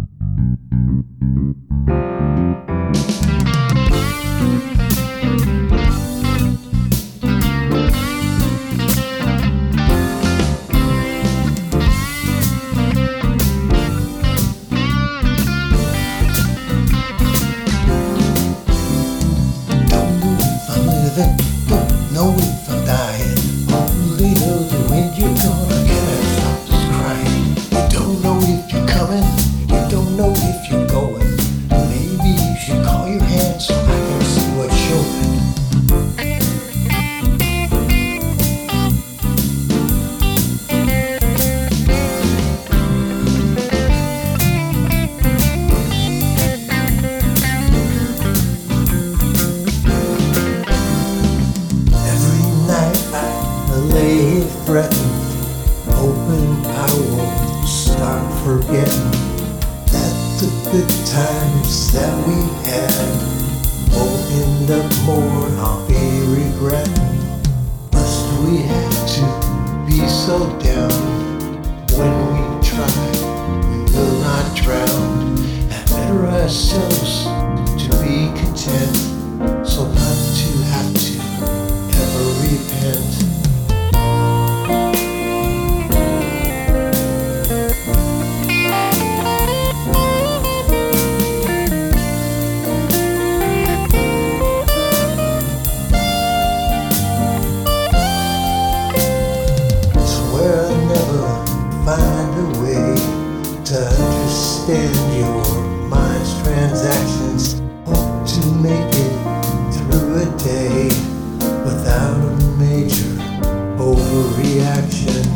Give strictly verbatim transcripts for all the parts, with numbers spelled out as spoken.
Don't know if I'm dying. Only know that when you're gone, I can't stop this crying. You don't know if you're coming. You don't know if you're going. Maybe you should call your hand so I can see what's showing. Lay threatened, hoping I won't start forgetting that the good times that we had won't end up more, I'll be regretting. Must we have to be so down? When we try, we will not drown, and better ourselves to be content, so not to have to ever repent. Find a way to understand your mind's transactions. Hope to make it through a day without a major overreaction.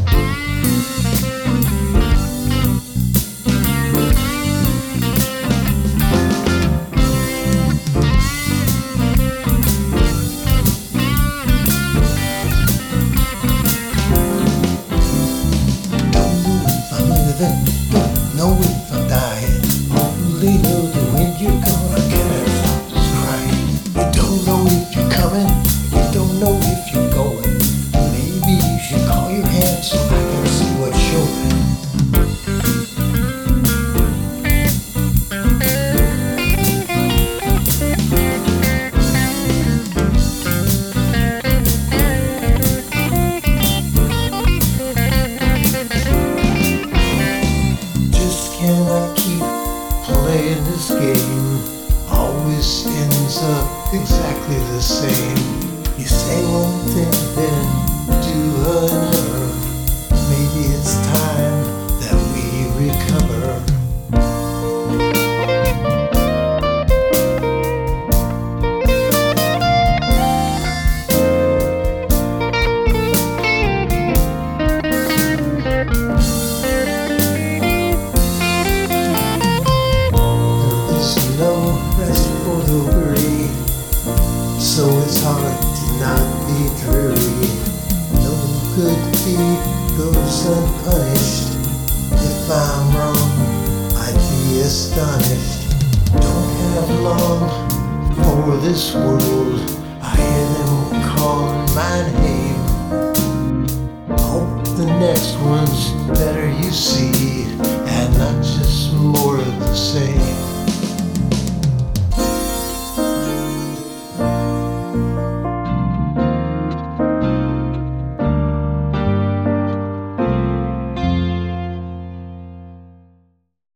Don't know if I'm dying. Only know that when you're gone, I can't stop this crying. You don't know if you're coming. You don't know if you're going. Maybe you should call your hand so I can see what's showing. Cannot keep playing this game. Always ends up exactly the same. You say one thing, then do another. Maybe it's time that we recover. So it's hard to not be dreary. No good deed goes unpunished. If I'm wrong, I'd be astonished. Don't have long for this world. I hear them calling my name. Hope the next one's better, you see.